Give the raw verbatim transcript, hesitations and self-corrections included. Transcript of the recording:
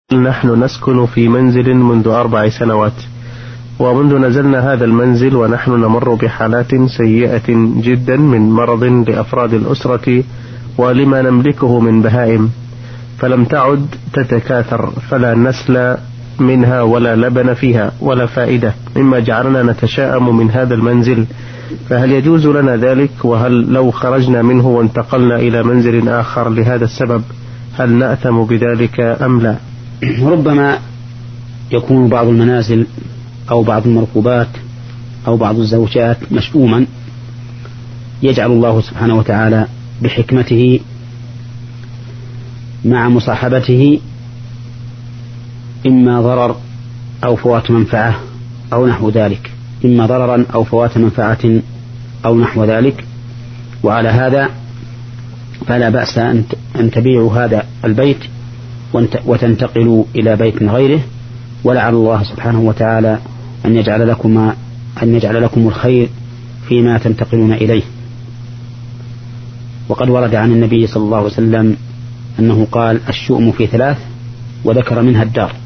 نحن نسكن في منزل منذ أربع سنوات، ومنذ نزلنا هذا المنزل ونحن نمر بحالات سيئة جدا من مرض لأفراد الأسرة ولما نملكه من بهائم، فلم تعد تتكاثر، فلا نسل منها ولا لبن فيها ولا فائدة، مما جعلنا نتشائم من هذا المنزل. فهل يجوز لنا ذلك؟ وهل لو خرجنا منه وانتقلنا إلى منزل آخر لهذا السبب هل نأثم بذلك أم لا؟ ربما يكون بعض المنازل أو بعض المركوبات أو بعض الزوجات مشؤوما، يجعل الله سبحانه وتعالى بحكمته مع مصاحبته إما ضرر أو فوات منفعة أو نحو ذلك، إما ضررا أو فوات منفعة أو نحو ذلك. وعلى هذا فلا بأس أن تبيعوا هذا البيت وتنتقلوا إلى بيت غيره، ولعل الله سبحانه وتعالى أن يجعل لكم أن يجعل لكم الخير فيما تنتقلون إليه. وقد ورد عن النبي صلى الله عليه وسلم أنه قال: الشؤم في ثلاث، وذكر منها الدار.